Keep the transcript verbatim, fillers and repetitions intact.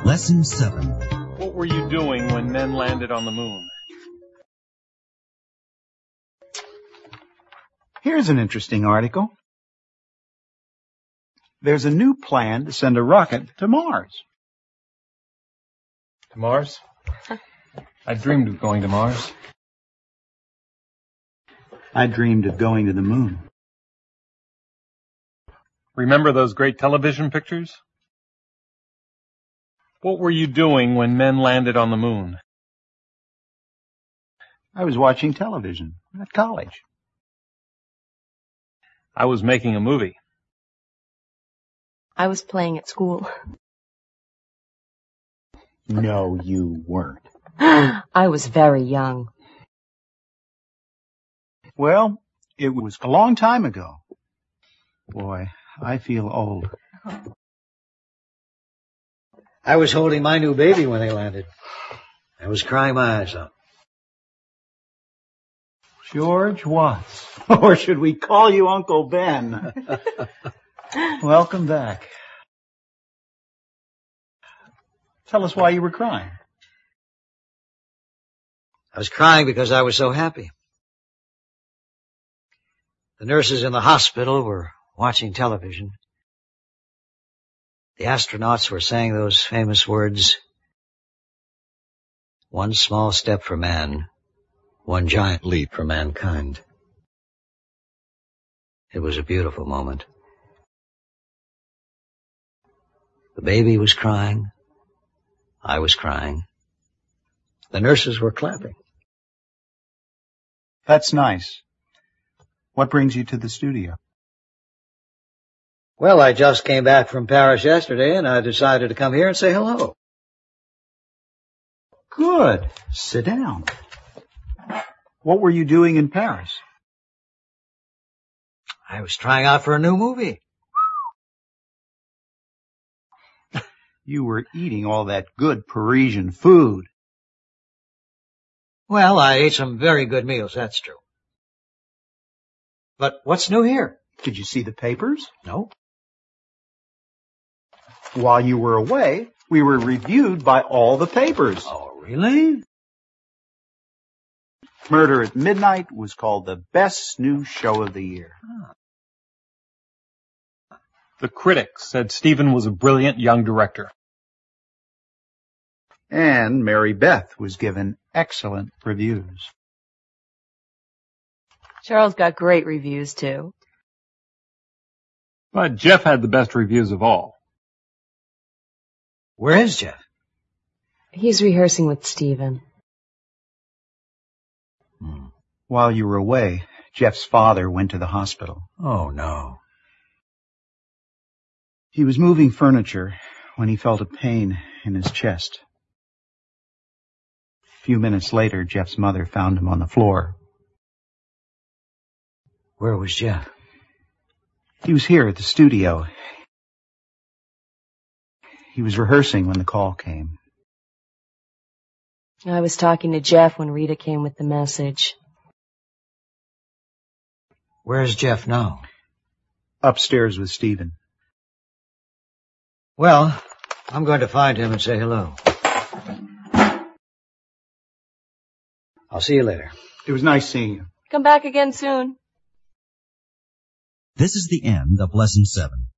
Lesson seven. What were you doing when men landed on the moon? Here's an interesting article. There's a new plan to send a rocket to Mars. To Mars? I dreamed of going to Mars. I dreamed of going to the moon. Remember those great television pictures? What were you doing when men landed on the moon? I was watching television at college. I was making a movie. I was playing at school. No, you weren't. I was very young. Well, it was a long time ago. Boy, I feel old. I was holding my new baby when they landed. I was crying my eyes out. George Watts. Or should we call you Uncle Ben? Welcome back. Tell us why you were crying. I was crying because I was so happy. The nurses in the hospital were watching television. The astronauts were saying those famous words, "One small step for man, one giant leap for mankind." It was a beautiful moment. The baby was crying. I was crying. The nurses were clapping. That's nice. What brings you to the studio? Well, I just came back from Paris yesterday, and I decided to come here and say hello. Good. Sit down. What were you doing in Paris? I was trying out for a new movie. You were eating all that good Parisian food. Well, I ate some very good meals, that's true. But what's new here? Did you see the papers? No. While you were away, we were reviewed by all the papers. Oh, really? Murder at Midnight was called the best new show of the year. Huh. The critics said Stephen was a brilliant young director. And Mary Beth was given excellent reviews. Charles got great reviews, too. But Jeff had the best reviews of all. Where is Jeff? He's rehearsing with Stephen. Hmm. While you were away, Jeff's father went to the hospital. Oh, no. He was moving furniture when he felt a pain in his chest. A few minutes later, Jeff's mother found him on the floor. Where was Jeff? He was here at the studio. He was rehearsing when the call came. I was talking to Jeff when Rita came with the message. Where's Jeff now? Upstairs with Stephen. Well, I'm going to find him and say hello. I'll see you later. It was nice seeing you. Come back again soon. This is the end of Lesson seven.